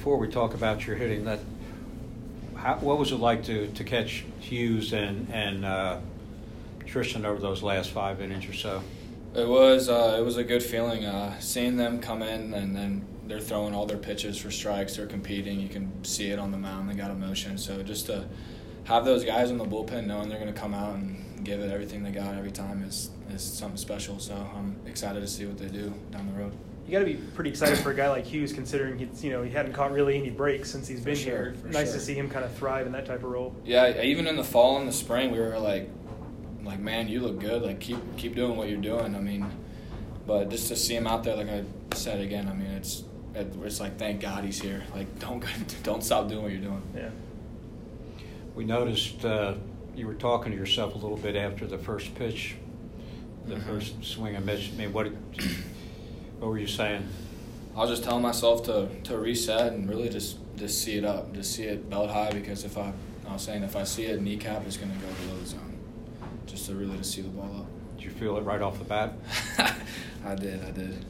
before we talk about your hitting, what was it like to catch Hughes and Tristan over those last 5 innings or so? It was a good feeling seeing them come in, and then they're throwing all their pitches for strikes. They're competing. You can see it on the mound. They got emotion. So just to have those guys in the bullpen knowing they're going to come out and give it everything they got every time is something special. So I'm excited to see what they do down the road. You got to be pretty excited for a guy like Hughes, considering he hadn't caught really any breaks since he's been here. Nice to see him kind of thrive in that type of role. Yeah, even in the fall and the spring, we were like, man, you look good. Like keep doing what you're doing. I mean, but just to see him out there, like I said again, I mean, it's like thank God he's here. Like don't stop doing what you're doing. Yeah. We noticed you were talking to yourself a little bit after the first pitch, the first swing and miss. I mean, what were you saying? I was just telling myself to reset and really just see it up, just see it belt high, because if I see it kneecap, it's going to go below the zone. Just to really see the ball up. Did you feel it right off the bat? I did.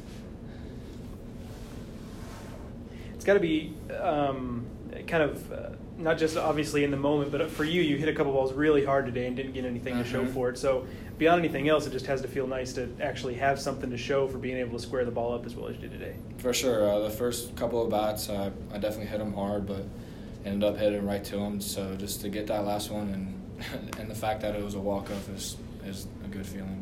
It's got to be kind of not just obviously in the moment, but for you hit a couple balls really hard today and didn't get anything to show for it. So beyond anything else, it just has to feel nice to actually have something to show for being able to square the ball up as well as you did today. For sure. The first couple of bats, I definitely hit them hard, but ended up hitting right to them. So just to get that last one and the fact that it was a walk-off is a good feeling.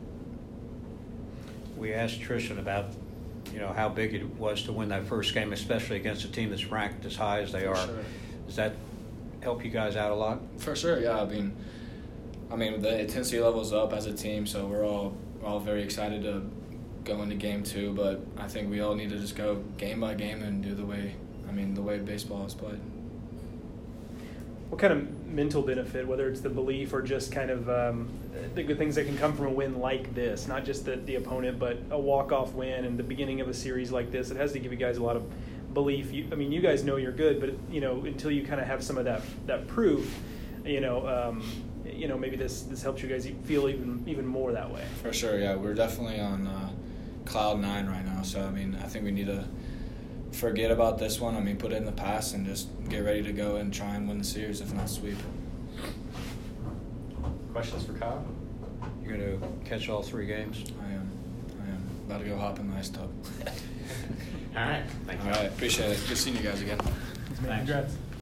We asked Tristan about how big it was to win that first game, especially against a team that's ranked as high as they are. Sure. Does that help you guys out a lot? For sure, yeah. I mean, the intensity level's up as a team, so we're all very excited to go into game 2. But I think we all need to just go game by game and do the way baseball is played. What kind of mental benefit, whether it's the belief or just kind of the good things that can come from a win like this, not just the opponent, but a walk-off win and the beginning of a series like this, it has to give you guys a lot of belief. You guys know you're good, but until you kind of have some of that proof, maybe this helps you guys feel even more that way. For sure, yeah. We're definitely on cloud 9 right now. So I think we need to forget about this one. Put it in the past and just get ready to go and try and win the series, if not sweep. Questions for Kyle? You're going to catch all 3 games? I am. About to go hop in the ice tub. All right. Thank you. All right. Appreciate it. Good seeing you guys again. Congrats.